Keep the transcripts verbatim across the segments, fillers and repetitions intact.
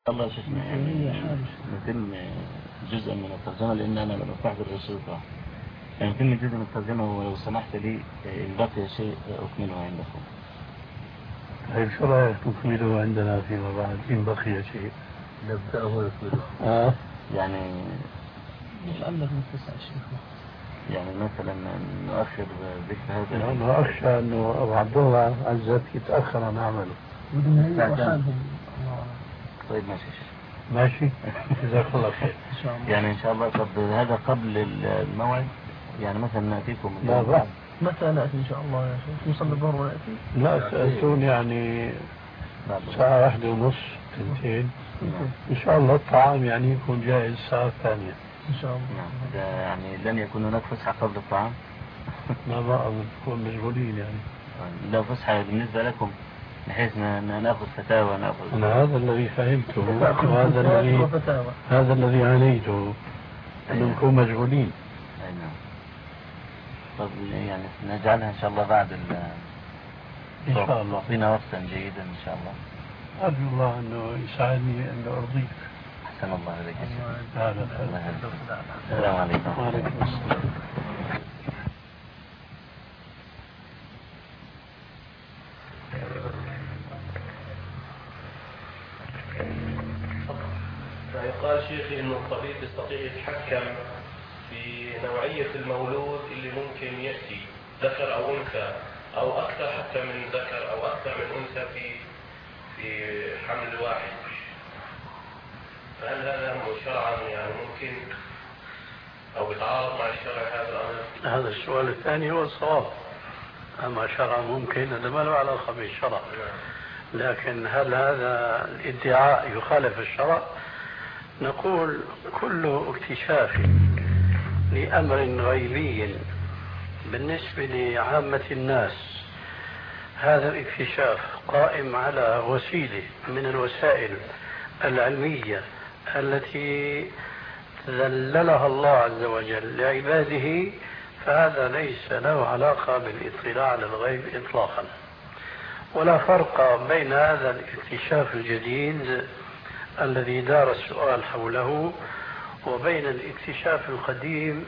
الله شيخنا يعني نتم جزءا من الترجمة لأن أنا لما بحضر الشرطة يعني نتم جزء من الترجمة ولو سمحت لي إن بقي شيء أكمله عندكم. طيب شو رأيك نكمله عندنا فيما بعد إن بقي شيء نبدأه ونكمله. آه يعني يتعلق بتسع الشيخ يعني مثلا نؤخر ذكر هذا. أنا أخشى أنه أبو عبد الله عزت يتأخر عن عمله. بدهم يهيئوا حالهم. طيب ماشي ماشي جزاك الله خير. إن شاء الله. يعني إن شاء الله طب هذا قبل الموعد يعني مثلا نأتيكم لا بعد. متى نأتي إن شاء الله يا شيخ؟ نصلي الظهر ونأتي؟ لا سألتون يعني ساعة واحدة ونص تنتين إن شاء الله الطعام يعني يكون جاهز الساعة الثانية إن شاء الله. نعم. يعني لن يكون هناك فسحة قبل الطعام؟ لا ما أظن نكون مشغولين يعني. لو فسحة بالنسبة لكم بحيث نأخذ فتاوى نأخذ. أنا هذا الذي فهمته وهذا الذي هذا الذي عانيته أنه نكون مشغولين. أي نعم. طب يعني نجعلها إن شاء الله بعد ال إن شاء الله. تعطينا وقتا جيدا إن شاء الله. أرجو الله أنه يساعدني أن أرضيك. أحسن الله إليك. هذا السلام عليكم. وعليكم السلام. قال شيخي انه الطبيب يستطيع يتحكم في نوعية المولود اللي ممكن يأتي ذكر او انثى او اكثر حتى من ذكر او اكثر من انثى في في حمل واحد. فهل هذا شرعا يعني ممكن او بيتعارض مع الشرع هذا الامر؟ هذا السؤال الثاني هو الصواب. اما شرعا ممكن هذا ما له علاقة بالشرع. لكن هل هذا الادعاء يخالف الشرع؟ نقول كل اكتشاف لأمر غيبي بالنسبة لعامة الناس هذا الاكتشاف قائم على وسيلة من الوسائل العلمية التي ذللها الله عز وجل لعباده فهذا ليس له علاقة بالاطلاع على الغيب إطلاقا. ولا فرق بين هذا الاكتشاف الجديد الذي دار السؤال حوله وبين الاكتشاف القديم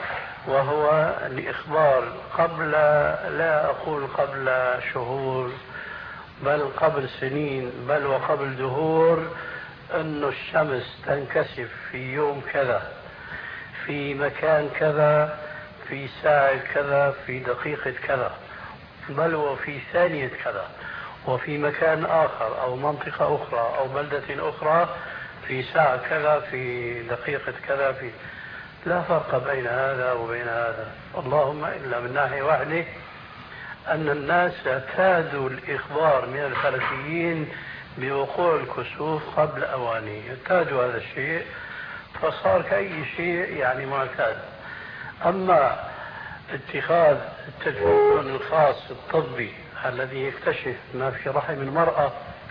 وهو الإخبار قبل لا أقول قبل شهور بل قبل سنين بل وقبل دهور أن الشمس تنكسف في يوم كذا في مكان كذا في ساعة كذا في دقيقة كذا بل وفي ثانية كذا وفي مكان آخر أو منطقة أخرى أو بلدة أخرى في ساعة كذا في دقيقة كذا في لا فرق بين هذا وبين هذا. اللهم إلا من ناحية واحدة أن الناس اعتادوا الإخبار من الفلكيين بوقوع الكسوف قبل أوانه اعتادوا هذا الشيء فصار كأي شيء يعني معتاد. أما اتخاذ التلفزيون الخاص الطبي الذي يكتشف ما في رحم المرأة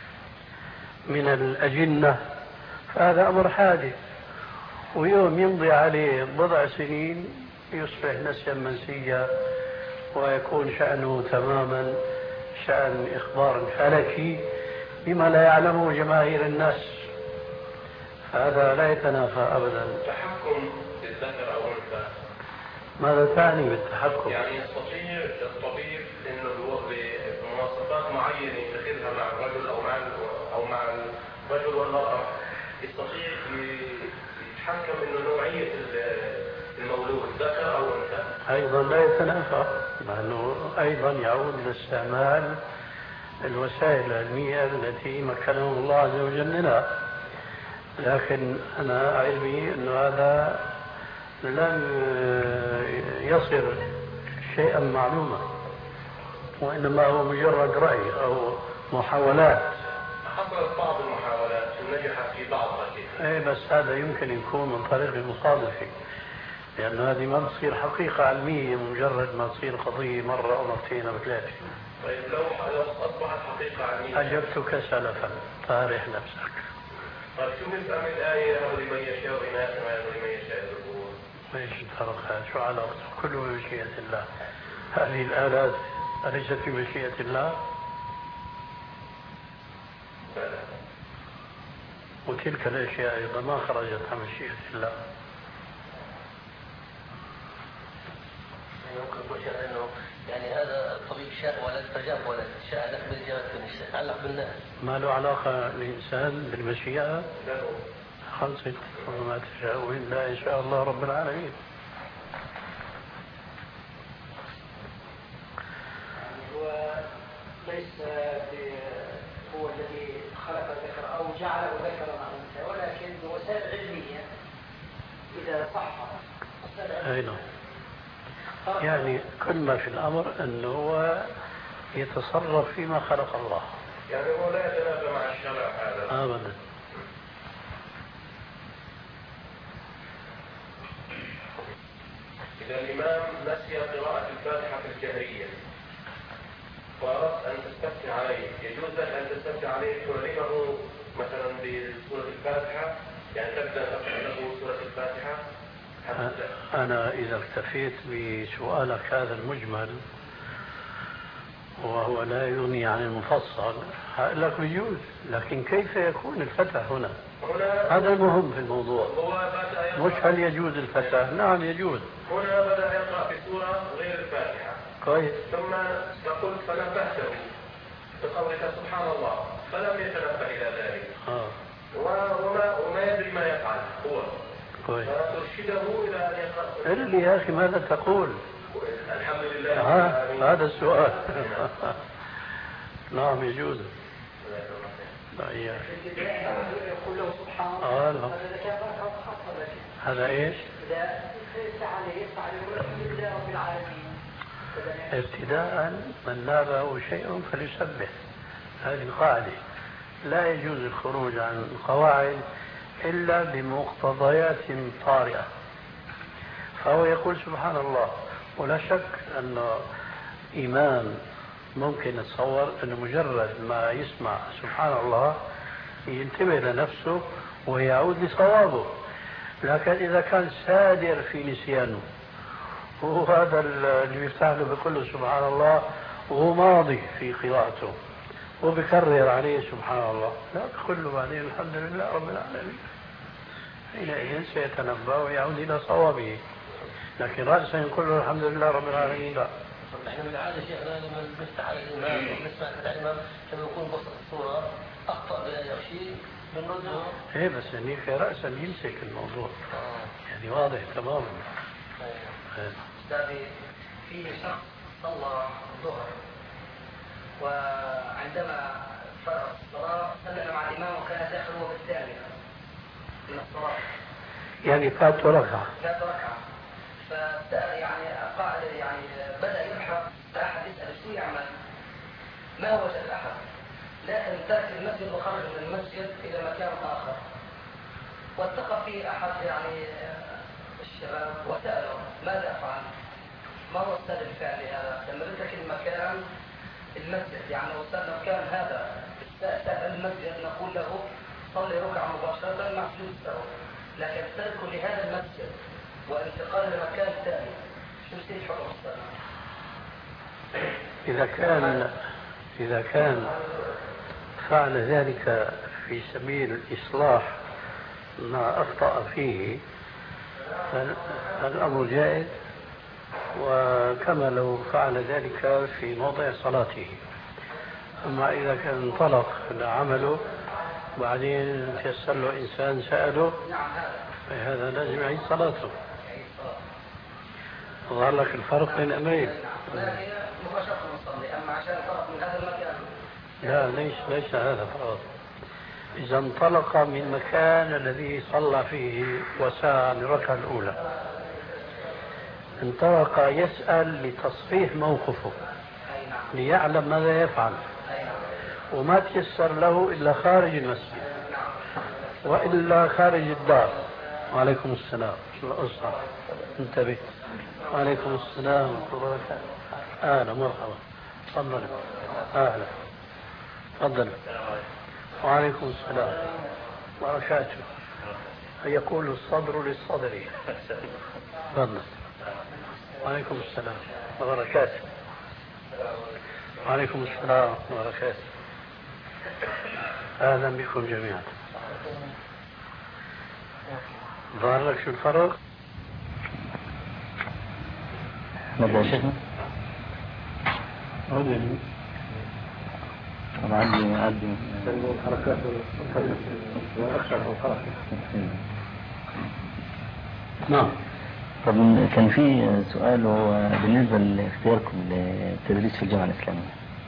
من الأجنة فهذا أمر حادث ويوم يمضي عليه بضع سنين يصبح نسيا منسيا ويكون شأنه تماما شأن إخبار فلكي بما لا يعلمه جماهير الناس. هذا لا يتنافى أبدا. التحكم بالذكر أو الأنثى ماذا تعني بالتحكم؟ يعني يستطيع الطبيب انه بمواصفات معينه يتخذها مع الرجل او مع او مع الرجل والمراه يستطيع يتحكم انه نوعيه المولود ذكر او انثى. ايضا لا يتنافى لانه ايضا يعود لاستعمال الوسائل العلميه التي مكنه الله عز وجل منها. لكن انا علمي انه هذا لم يصل شيئا معلوما وإنما هو مجرد رأي أو محاولات. حصلت بعض المحاولات ونجحت في بعضها. ايه بس هذا يمكن يكون من طريق المصادفة لأن هذه ما تصير حقيقة علمية مجرد ما تصير قضية مرة أو مرتين أو ثلاثة. طيب لو أصبحت حقيقة علمية أجبتك سلفا فارح نفسك. طيب شو نفهم الآية لمن يشاء إناثا ولمن يشاء ذكورا؟ ايش الفرق هذا؟ شو علاقته؟ كله بمشيئة الله. هذه الآلات أليست في مشيئة الله؟ بلى. تلك الأشياء أيضا ما خرجت عن مشيئة الله. ممكن يقول شيخ انه يعني هذا الطبيب شاء ولد فجاب ولد، شاء لك بالجهاد يتعلق بالناس. ما له علاقة الإنسان بالمشيئة؟ خلصت وما تشاءون إلا إن شاء الله رب العالمين. هو ليس هو الذي خلق الذكر او جعله ذكرا مع الانثى، ولكن بوسائل علميه اذا صح. أي نعم. يعني كل ما في الأمر أنه هو يتصرف فيما خلق الله. يعني هو لا يتنافى مع الشرع هذا أبدا. إذا الإمام نسي قراءة الفاتحة في الجهرية وأردت أن تستفتي عليه، يجوز لك أن تستفتي عليه تعلمه مثلا بسورة الفاتحة، يعني تبدأ تقرأ له سورة الفاتحة؟ أنا إذا اكتفيت بسؤالك هذا المجمل وهو لا يغني عن المفصل هقول لك بيجوز، لكن كيف يكون الفتح هنا؟ هذا المهم في الموضوع. مش هل يجوز الفتح؟ نعم يجوز. هنا بدأ يقرأ في سورة غير الفاتحة. كويس. ثم تقول فنبهته بقولك سبحان الله فلم يتنبه إلى ذلك. آه. وما وما يدري ما يفعل هو. كويس. فترشده إلى أن يقرأ. قل لي يا أخي ماذا تقول؟ الحمد لله. آه. هذا السؤال. نعم يجوز. يقول له سبحان الله. الله. هذا ايش؟ إذا عليه يقول الحمد لله رب العالمين. ابتداء من نابه شيء فليسبح، هذه القاعدة. لا يجوز الخروج عن القواعد إلا بمقتضيات طارئة. فهو يقول سبحان الله، ولا شك أن إمام ممكن يتصور أنه مجرد ما يسمع سبحان الله ينتبه لنفسه ويعود لصوابه، لكن إذا كان سادر في نسيانه وهذا اللي بيفتح له بكل سبحان الله وهو ماضي في قراءته وبكرر عليه سبحان الله، لا تقول له بعدين الحمد لله رب العالمين، حينئذ سيتنبأ ويعود إلى صوابه، لكن رأسا يقول له الحمد لله رب العالمين لا. احنا من العاده شيخنا لما نفتح على الامام ونسمع كلام الامام لما يكون بسط الصوره اخطا بلا شيء بنرده. ايه بس هنيك رأسا يمسك الموضوع. آه. يعني واضح تماما. أستاذي في شخص صلى الظهر وعندما فرغ الصلاة سلم مع الإمام وكان داخل هو بالثانية من الصلاة. يعني فات ركعة. فات ركعة. فبدأ يعني قاعد يعني بدأ يبحث أحد يسأل شو يعمل؟ ما وجد أحد. لكن ترك المسجد وخرج من المسجد إلى مكان آخر. والتقى فيه أحد يعني الشباب وسأله ماذا أفعل؟ ما هو السبب الفعلي هذا؟ لما ذكر المكان المسجد يعني لو صار مكان هذا سأل المسجد نقول له صلي ركعة مباشرة مع سجود السهو، لكن تركه لهذا المسجد وانتقال لمكان ثاني شو يصير حكم الصلاة؟ إذا كان إذا كان فعل ذلك في سبيل إصلاح ما أخطأ فيه فالأمر جائز، وكما لو فعل ذلك في موضع صلاته. أما إذا كان انطلق لعمله وبعدين تيسر له إنسان سأله فهذا لازم يعيد صلاته. ظهر لك الفرق بين أمرين. لا ليس ليس هذا فقط. إذا انطلق من المكان الذي صلى فيه وسعى للركعة الأولى انطلق يسأل لتصحيح موقفه ليعلم ماذا يفعل، وما تيسر له إلا خارج المسجد وإلا خارج الدار. وعليكم السلام الأسرة انتبه. وعليكم السلام ورحمة الله وبركاته. أهلا مرحبا تفضل. أهلا تفضل. وعليكم السلام وبركاته. يقول الصدر للصدر. تفضل. وعليكم السلام وبركاته. وعليكم السلام وبركاته. أهلا بكم جميعا. ظهر لك شو الفرق؟ نبدأ يا شيخنا. عودي عندي عندي الحركات أكثر الحركة. نعم. طب كان في سؤال هو بالنسبة لاختياركم للتدريس في الجامعة الإسلامية،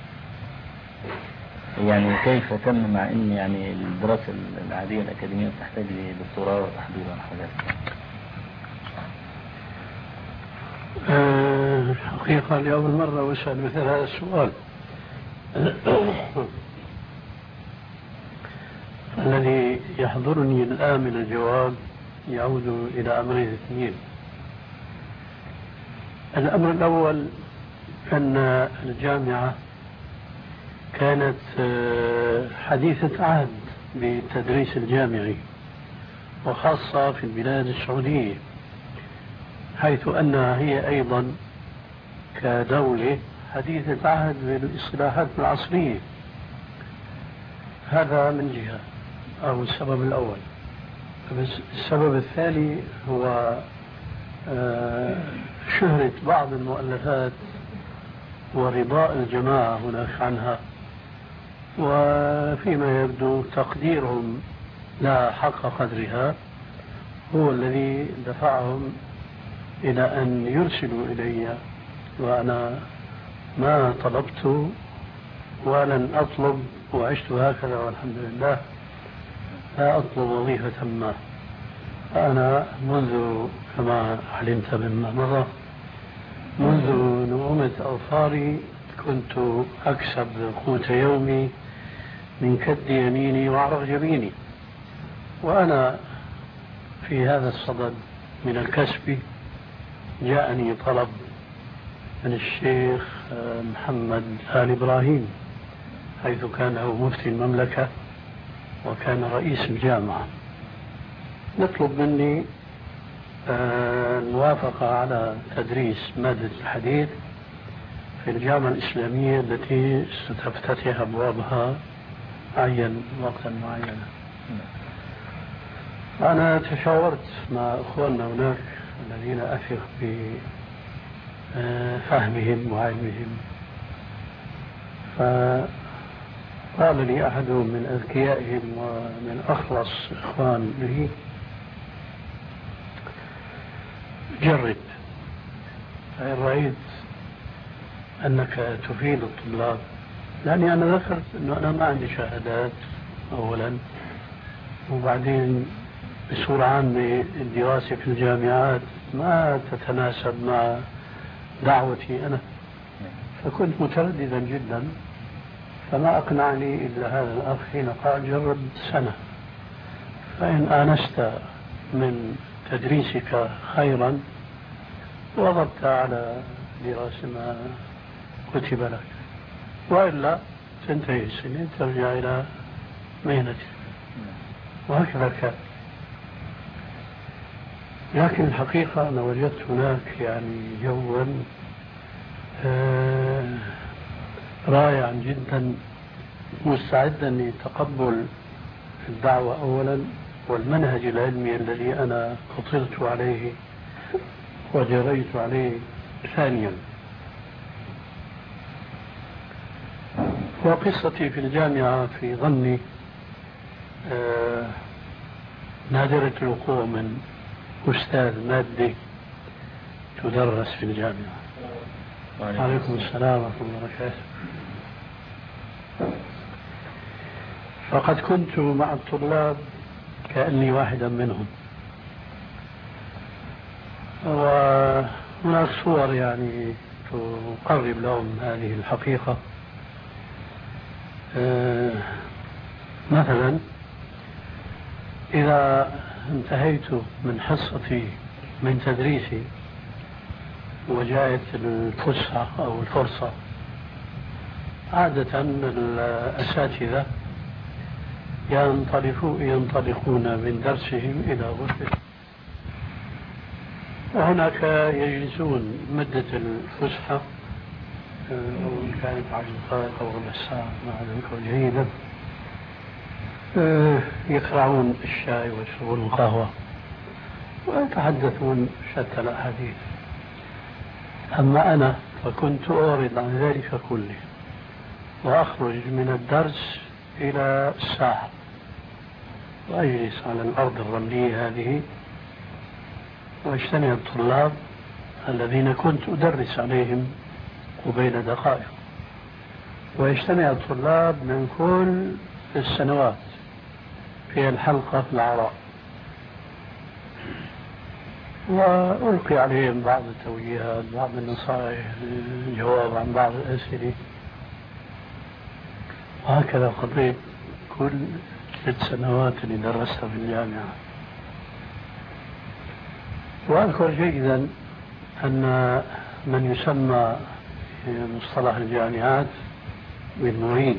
يعني كيف تم مع ان يعني الدراسة العادية الأكاديمية تحتاج لدكتوراه وتحضير وحاجات؟ أه حقيقة لأول مرة أسأل مثل هذا السؤال. الذي يحضرني الآن من الجواب يعود إلى أمرين اثنين. الأمر الأول أن الجامعة كانت حديثة عهد بالتدريس الجامعي، وخاصة في البلاد السعودية، حيث أنها هي أيضا كدولة حديثة عهد بالاصطلاحات العصرية. هذا من جهة أو السبب الأول. السبب الثاني هو شهرة بعض المؤلفات ورضاء الجماعة هناك عنها، وفيما يبدو تقديرهم لا حق قدرها هو الذي دفعهم إلى أن يرسلوا إلي، وأنا ما طلبت ولن أطلب، وعشت هكذا والحمد لله لا أطلب وظيفة ما. أنا منذ كما علمت مما مضى منذ نعومة أظفاري كنت أكسب قوت يومي من كد يميني وعرق جبيني، وأنا في هذا الصدد من الكسب جاءني طلب من الشيخ محمد آل إبراهيم، حيث كان هو مفتي المملكة وكان رئيس الجامعة، نطلب مني الموافقة على تدريس مادة الحديث في الجامعة الإسلامية التي ستفتتح أبوابها عين وقتا معينا. أنا تشاورت مع أخواننا هناك الذين أثق بفهمهم وعلمهم، فقال لي أحدهم من أذكيائهم ومن أخلص إخوان لي: جرب، فإن رأيت أنك تفيد الطلاب، لأني أنا ذكرت أنه أنا ما عندي شهادات أولا، وبعدين بصورة عامة الدراسة في الجامعات ما تتناسب مع دعوتي أنا، فكنت مترددا جدا، فما أقنعني إلا هذا الأخ حين قال: جرب سنة، فإن آنست من تدريسك خيرا وضبط على دراسة ما كتب لك، وإلا تنتهي السنين ترجع إلى مهنتك. وهكذا كان. لكن الحقيقة أنا وجدت هناك يعني جوا آه رائعا جدا، مستعدا لتقبل الدعوة أولا، والمنهج العلمي الذي أنا فطرت عليه وجريت عليه ثانيا. وقصتي في الجامعة في ظني آه نادرة الوقوع من أستاذ مادة تدرس في الجامعة. وعليكم السلام ورحمة الله وبركاته. فقد كنت مع الطلاب كأني واحدا منهم، وهناك صور يعني تقرب لهم هذه الحقيقة. آه مثلا إذا انتهيت من حصتي من تدريسي وجاءت الفسحة أو الفرصة، عادة الأساتذة ينطلقون من درسهم إلى غرفة، وهناك يجلسون مدة الفسحة أو كانت عشر دقائق أو ربع ساعة مع ذلك جيدا، يقرعون الشاي ويشربون القهوة، ويتحدثون شتى الأحاديث. أما أنا فكنت أعرض عن ذلك كله وأخرج من الدرس إلى الساحة وأجلس على الأرض الرملية هذه واجتمع الطلاب الذين كنت أدرس عليهم قبيل دقائق، ويجتمع الطلاب من كل السنوات في الحلقة في العراء، وألقي عليهم بعض التوجيهات، بعض النصائح، الجواب عن بعض الأسئلة. وهكذا قضيت كل ست سنوات اللي درستها في الجامعة. وأذكر جيدا أن من يسمى في مصطلح الجامعات بالمعيد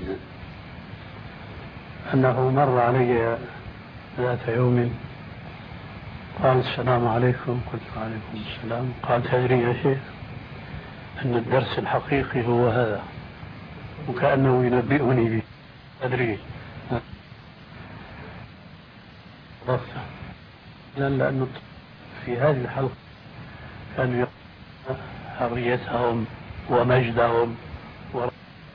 أنه مر علي ذات يوم قال السلام عليكم، قلت وعليكم السلام، قال تدري يا شيخ أن الدرس الحقيقي هو هذا، وكأنه ينبئني به. تدري ضفته لأنه في هذه الحلقة كانوا يقولون حريتهم ومجدهم و...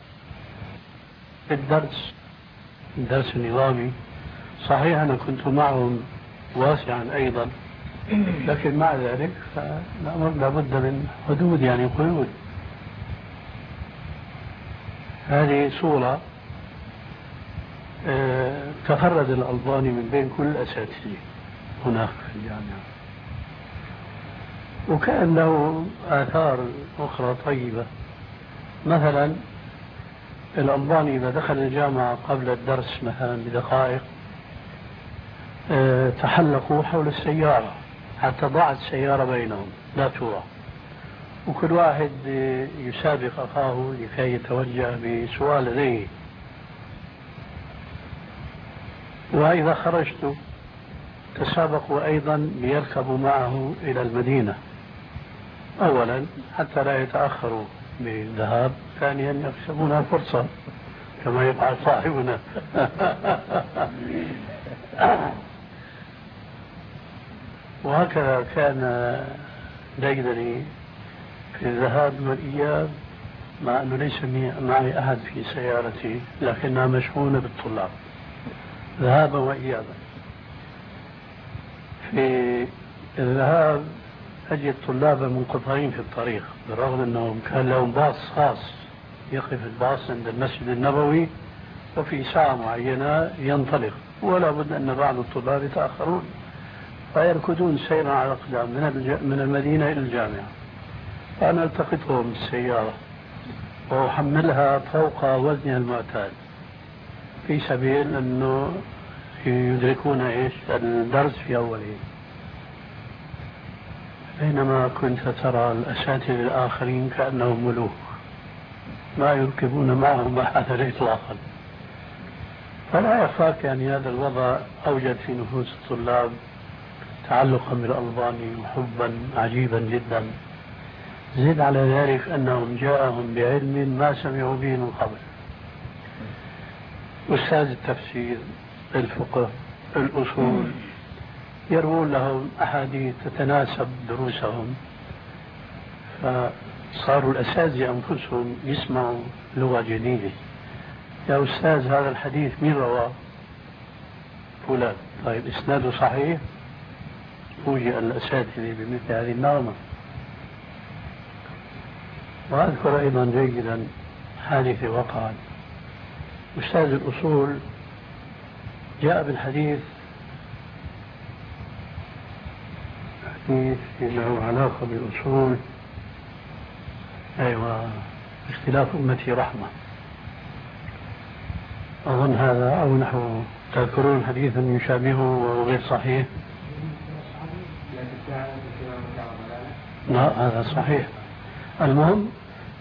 في الدرس الدرس النظامي صحيح أنا كنت معهم واسعا أيضا، لكن مع ذلك فالأمر لابد من حدود، يعني قيود. هذه صورة اه تفرد الألباني من بين كل الأساتذة هناك في الجامعة، وكان له آثار أخرى طيبة. مثلا الألباني إذا دخل الجامعة قبل الدرس مثلا بدقائق اه تحلقوا حول السيارة حتى ضاعت السيارة بينهم لا توقع، وكل واحد يسابق أخاه لكي يتوجه بسؤال لديه. وإذا خرجت تسابقوا أيضا ليركبوا معه إلى المدينة، أولا حتى لا يتأخروا بالذهاب، ثانيا يكسبون الفرصة كما يفعل صاحبنا. وهكذا كان ديدني في الذهاب والإياب، مع أنه ليس معي أحد في سيارتي لكنها مشحونة بالطلاب ذهابا وإيابا. في الذهاب أجد طلابا منقطعين في الطريق، بالرغم أنهم كان لهم باص خاص يقف الباص عند المسجد النبوي وفي ساعة معينة ينطلق، ولا بد أن بعض الطلاب يتأخرون فيركضون سيرا على الأقدام من المدينة إلى الجامعة. فأنا التقطهم بالسيارة وأحملها فوق وزنها المعتاد في سبيل أنه يدركون إيش الدرس في أوله، بينما كنت ترى الأساتذة الآخرين كأنهم ملوك ما يركبون معهم أحدا إطلاقا. فلا يخفاك يعني هذا الوضع أوجد في نفوس الطلاب تعلقا بالألباني وحبا عجيبا جدا. زد على ذلك أنهم جاءهم بعلم ما سمعوا به من قبل، أستاذ التفسير، الفقه، الأصول، يروون لهم أحاديث تتناسب دروسهم، فصاروا الأساتذة أنفسهم يسمعوا لغة جديدة. يا أستاذ هذا الحديث مين رواه؟ فلان. طيب إسناده صحيح؟ فوجئ الأساتذة بمثل هذه النغمة. وأذكر أيضا جيدا حادثة وقعت. أستاذ الأصول جاء بالحديث حديث له علاقة بالأصول، أيوة، اختلاف أمتي رحمة، أظن هذا أو نحو. تذكرون حديثا يشابهه وغير صحيح؟ لا هذا صحيح. المهم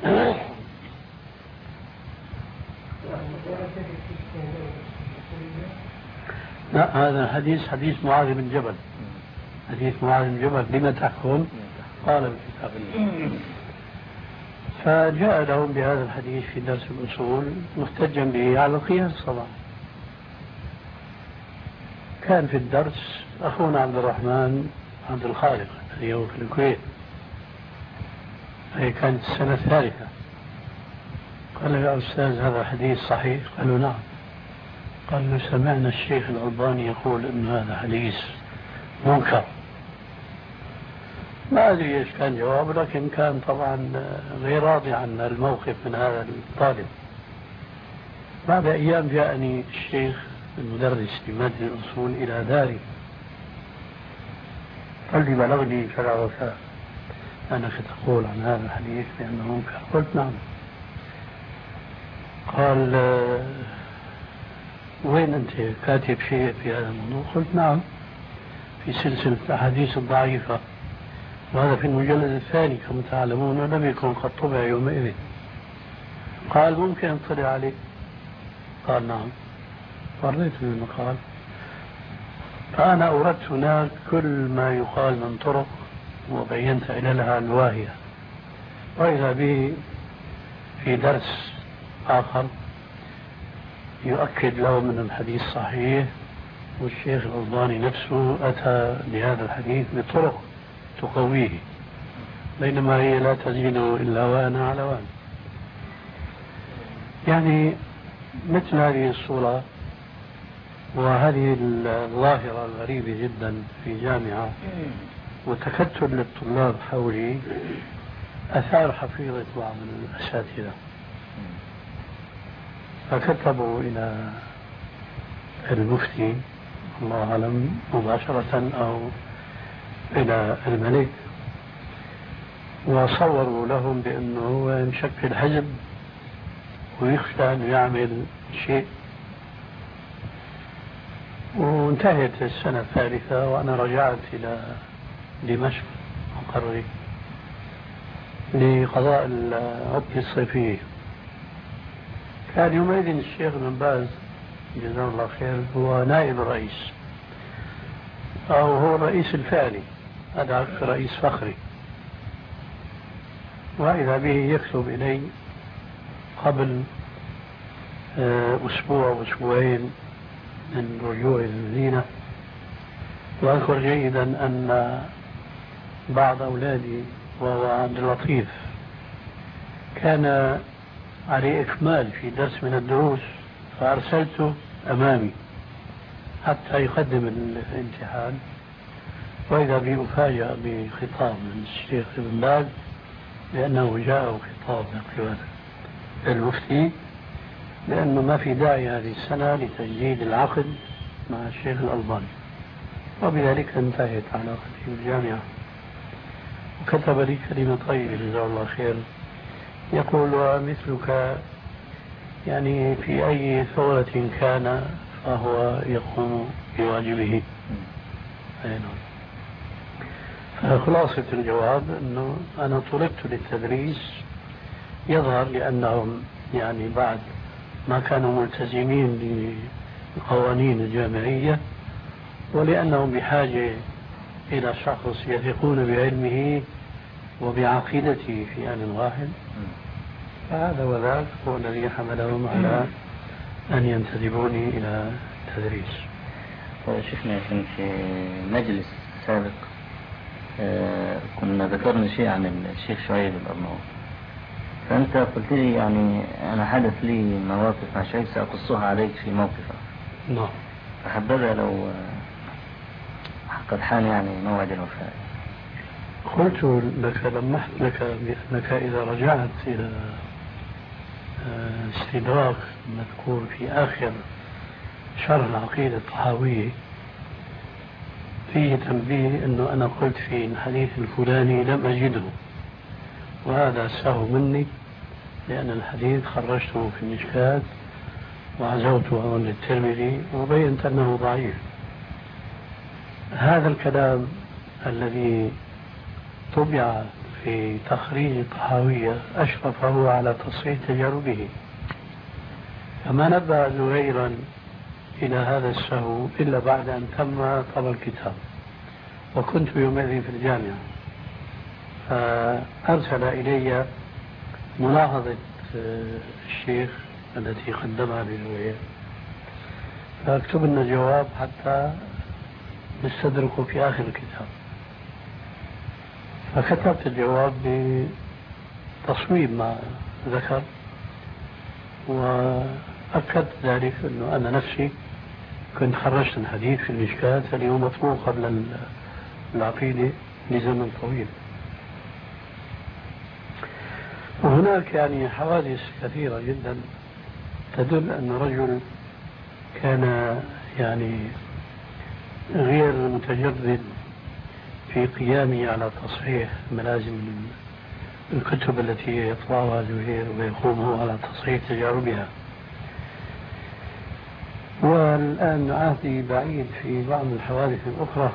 لا، هذا الحديث حديث معاذ بن جبل، حديث معاذ بن جبل لما تحكم؟ قال الكتاب الله. فجاء لهم بهذا الحديث في درس الأصول محتجا به على القياس طبعا. كان في الدرس أخونا عبد الرحمن عبد الخالق الذي هو في الكويت. هي كانت السنة الثالثة. قال يا أستاذ هذا حديث صحيح؟ قالوا نعم. قال له سمعنا الشيخ الألباني يقول إن هذا حديث منكر. ما أدري إيش كان جوابه، لكن كان طبعا غير راضي عن الموقف من هذا الطالب. بعد أيام جاءني الشيخ المدرس لمادة الأصول إلى داري، قال لي بلغني كذا وكذا أنك تقول عن هذا الحديث بأنه منكر. قلت نعم. قال وين أنت كاتب شيء في هذا الموضوع؟ قلت نعم في سلسلة الأحاديث الضعيفة، وهذا في المجلد الثاني كما تعلمون، ولم يكن قد طبع يومئذ. قال ممكن أطلع عليه؟ قال نعم. قريت من المقال. فأنا أوردت هناك كل ما يقال من طرق وبينت عللها الواهية، وإذا به في درس آخر يؤكد له من الحديث صحيح، والشيخ الألباني نفسه أتى بهذا الحديث بطرق تقويه، بينما هي لا تزيده إلا وانا على وان. يعني مثل هذه الصورة وهذه الظاهرة الغريبة جدا في جامعة وتكتل للطلاب حولي أثار حفيظة بعض الأساتذة، فكتبوا إلى المفتي الله أعلم مباشرة أو إلى الملك، وصوروا لهم بأنه يشكل حزب ويخشى أن يعمل شيء. وانتهت السنة الثالثة وأنا رجعت إلى دمشق مقري لقضاء العطلة الصيفية. كان يومئذ الشيخ بن باز جزاه الله خير هو نائب الرئيس، أو هو الرئيس الفعلي، هذا رئيس فخري. وإذا به يكتب إلي قبل أسبوع وأسبوعين من رجوع المدينة، وأذكر جيدا أن بعض أولادي وهو عبد اللطيف كان عليه إكمال في درس من الدروس، فأرسلته أمامي حتى يقدم الامتحان، وإذا به أفاجأ بخطاب من الشيخ ابن باز لأنه جاءه خطاب من قبل المفتي لأنه ما في داعي هذه السنة لتجديد العقد مع الشيخ الألباني، وبذلك انتهت علاقتي بالجامعة. وكتب لي كلمة طيبة جزاه الله خير، يقول ومثلك يعني في أي ثورة كان فهو يقوم بواجبه. فخلاصة الجواب أنه أنا طلبت للتدريس، يظهر لأنهم يعني بعد ما كانوا ملتزمين بقوانين الجامعية، ولأنهم بحاجة إلى شخص يثقون بعلمه وبعقيدته في آن واحد، فهذا وذاك هو الذي حملهم على أن ينتدبوني إلى التدريس. شيخنا في مجلس سابق كنا ذكرنا شيء عن الشيخ شعيب الأرناؤوط، فأنت قلت لي يعني أنا حدث لي مواقف مع شعيب سأقصها عليك في موقفك. نعم. فحبذا لو قد حان يعني موعد الوفاة. قلت لك لمحت لك بأنك إذا رجعت إلى استدراك مذكور في آخر شرح العقيدة الطحاوية فيه تنبيه أنه أنا قلت في الحديث الفلاني لم أجده، وهذا سهو مني لأن الحديث خرجته في المشكات وعزوته عن الترمذي وبينت أنه ضعيف. هذا الكلام الذي طبع في تخريج الطحاوية أشرف هو على تصحيح تجاربه، فما نبه زهيرا إلى هذا السهو إلا بعد أن تم طبع الكتاب، وكنت يومئذ في الجامعة، فأرسل إلي ملاحظة الشيخ التي قدمها لزهير، فاكتب لنا جواب حتى نستدركه في آخر الكتاب. فكتبت الجواب بتصويب ما ذكر، وأكدت ذلك أنه أنا نفسي كنت خرجت الحديث في الإشكال اللي هو مطبوع قبل العقيدة لزمن طويل. وهناك يعني حوادث كثيرة جدا تدل أن رجل كان يعني غير متجرد في قيامه على تصحيح ملازم الكتب التي يطبعها زهير ويقوم على تصحيح تجاربها. والآن عهدي بعيد في بعض الحوادث الأخرى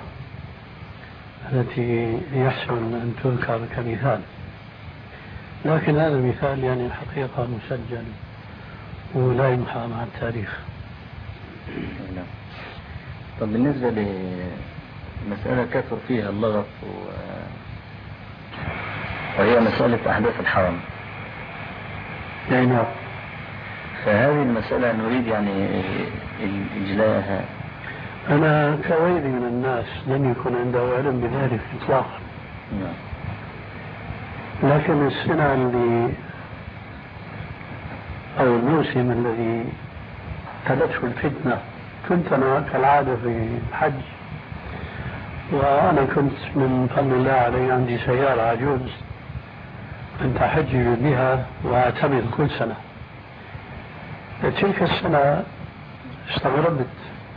التي يحسن أن تذكر كمثال، لكن هذا المثال يعني الحقيقة مسجل ولا يمحى مع التاريخ. طب بالنسبة لمسألة كثر فيها اللغط و... وهي مسألة أحداث الحرم، يعني نعم، فهذه المسألة نريد يعني إجلاءها. أنا كغيري من الناس لم يكن عنده علم بذلك إطلاقا، لكن السنة اللي أو الموسم الذي تلته الفتنة كنت أنا كالعادة في الحج، وأنا كنت من فضل الله علي عندي سيارة عجوز كنت أحج بها وأعتمر كل سنة. تلك السنة استغربت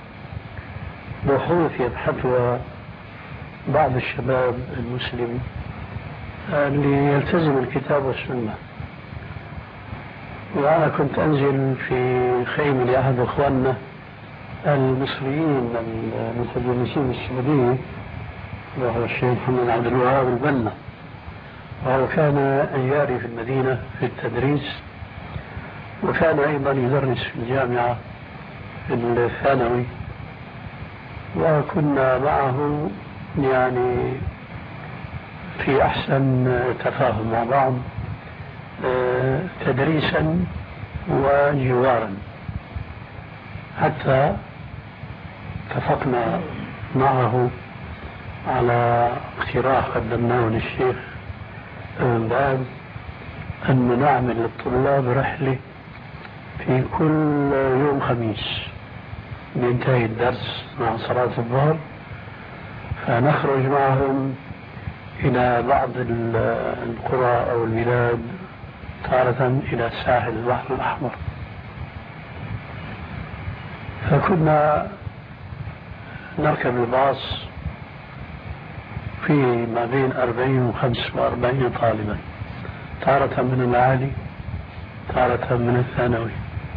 بحوث يبحثها بعض الشباب المسلم اللي يلتزم الكتاب والسنة، وأنا كنت أنزل في خيمة لأحد إخواننا المصريين المتجنسين السعودية وهو الشيخ محمد عبد الوهاب البنا، وهو كان أياري في المدينة في التدريس، وكان أيضا يدرس في الجامعة في الثانوي، وكنا معه يعني في أحسن تفاهم مع بعض تدريسا وجوارا، حتى اتفقنا معه على اقتراح قدمناه للشيخ ابن باز أن نعمل للطلاب رحلة في كل يوم خميس ينتهي الدرس مع صلاة الظهر، فنخرج معهم إلى بعض القرى أو البلاد، تارة إلى ساحل البحر الأحمر. فكنا نركب الباص في ما بين أربعين وخمس وأربعين طالبا، تارة من العالي تارة من الثانوي،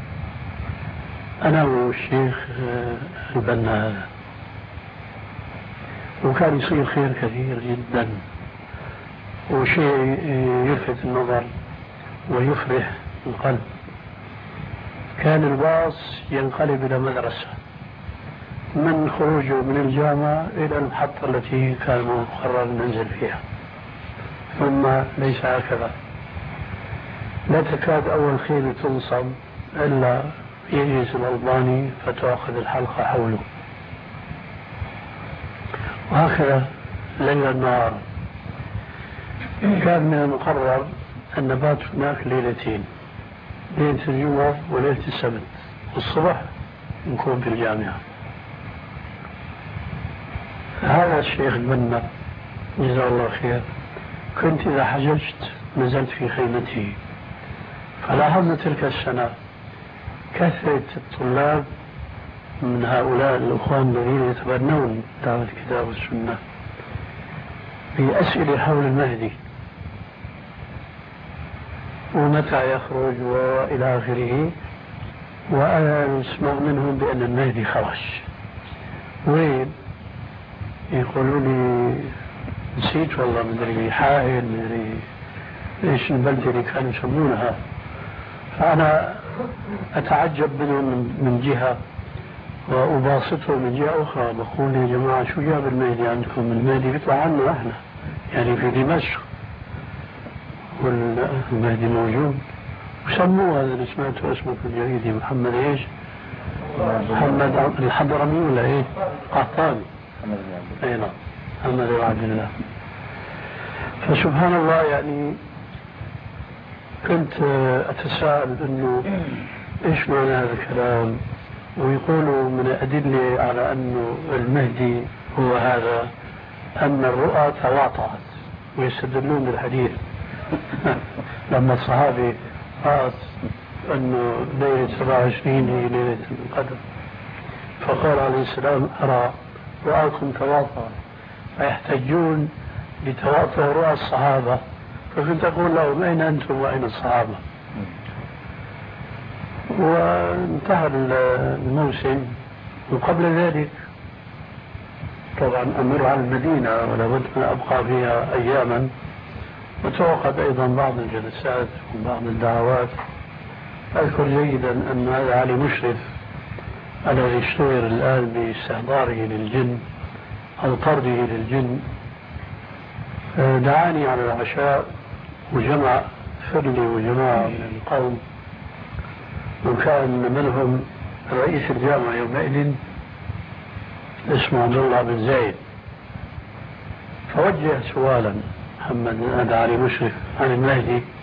أنا والشيخ البنا هذا. وكان يصير خير كثير جدا وشيء يلفت النظر ويفرح القلب. كان الباص ينقلب إلى مدرسة من خروجه من الجامعة إلى المحطة التي كان مقرر ننزل فيها، ثم ليس هكذا، لا تكاد أول خيل تنصب إلا يجلس الألباني فتأخذ الحلقة حوله، وهكذا ليل نهار. كان من المقرر أن نبات هناك ليلتين، ليلة الجمعة وليلة السبت، والصبح نكون في الجامعة. هذا الشيخ البنا جزاه الله خير كنت إذا حججت نزلت في خيمته، فلاحظنا تلك السنة كثرة الطلاب من هؤلاء الأخوان الذين يتبنون دعوة الكتاب والسنة بأسئلة حول المهدي ومتى يخرج وإلى آخره، وأنا أسمع منهم بأن المهدي خرج. وين؟ يقولوا لي نسيت والله، مدري حائل، مدري ايش البلدة اللي كانوا يسمونها. فأنا أتعجب منهم من جهة وأباسطه من جهة أخرى، بقول يا جماعة شو جاب المهدي عندكم؟ المهدي بيطلع عنا احنا، يعني في دمشق والمهدي موجود. وسموه هذا اللي سمعته اسمه في الجريدة محمد ايش؟ محمد الحضرمي ولا ايه؟ قحطاني. اي نعم، محمد بن عبد الله. فسبحان الله يعني كنت أتساءل أنه إيش معنى هذا الكلام، ويقولوا من الأدلة على أنه المهدي هو هذا أن الرؤى تواطأت، ويستدلون بالحديث لما الصحابي رأت أنه ليلة سبعة وعشرين هي ليلة القدر، فقال عليه السلام أرى رؤاكم تواطأ، فيحتجون بتواطؤ رؤى الصحابة. فكنت أقول لهم أين أنتم وأين الصحابة؟ وانتهى الموسم، وقبل ذلك طبعا أمر على المدينة ولا بد أن أبقى فيها أياما، وتوقد أيضا بعض الجلسات وبعض الدعوات. أذكر جيدا أن هذا علي مشرف الذي اشتهر الآن باستحضاره للجن أو طرده للجن دعاني على العشاء وجمع فرلي وجماعة من القوم، وكان منهم رئيس الجامعة يومئذ اسمه عبد الله بن زايد، فوجه سؤالا محمد هذا علي مشرف عن المهدي،